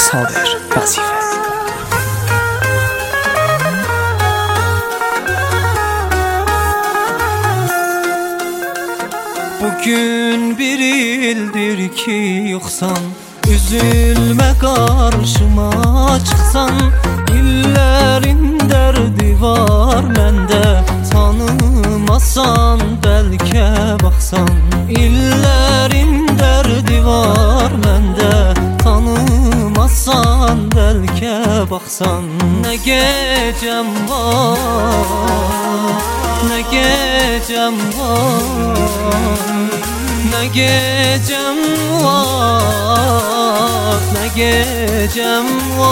Sabir Vazife. Bugün bir ildir ki yoksan, üzülme karşıma çıksan. İllerin derdi var mende, tanımasan belki baksan. İllerin derdi var mende, tanımasan belki baksan. Ne gecem var, ne gecem var, ne gecem var, ne gecem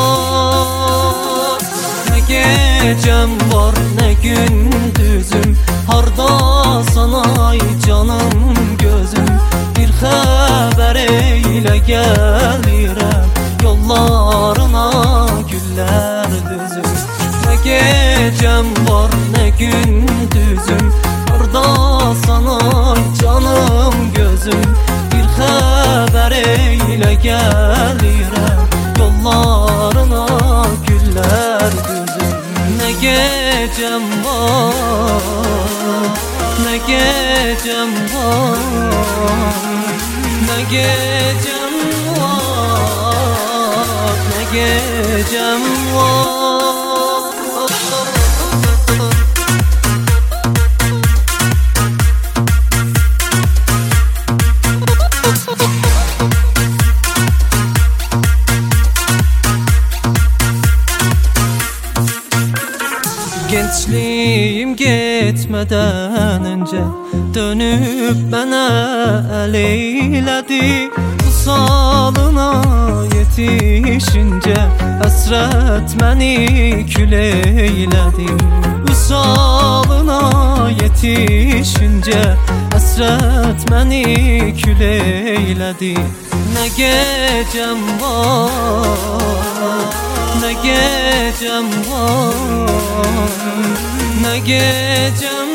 var, ne gecem var, ne gündüzüm. Hardasan ay canım gözüm, bir haber eyle gelirem yollarına güller düzüm. Ne gecem var, ne gündüzüm. Hardasan ay canım gözüm, bir haber eyle gelirem yollarına güller düzüm. Ne gecem var, ne gecem var, ne gecem var, ne gecem var. Gençliğim gitmeden önce dönüp bana el eyledi. Usalına yetişince hasret beni kül eyledi. Usalına yetişince hasret beni kül eyledi. Ne gecem var, ne gecem var, ne gecem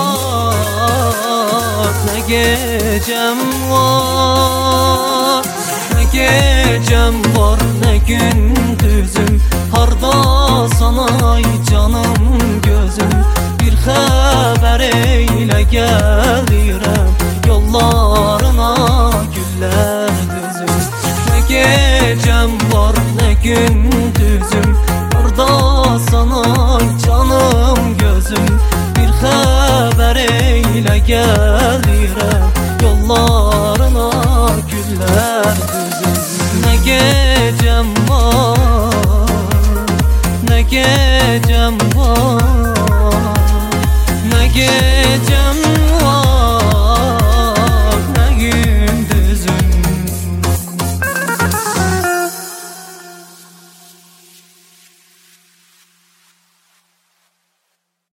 var, ne gecem var, ne gecem var, ne gündüzüm. Hardasan ay canım gözüm, bir haber eyle gelirem yollarına güller düzüm. Ne gecem var, ne gündüzüm. Hardasan ay canım gözüm,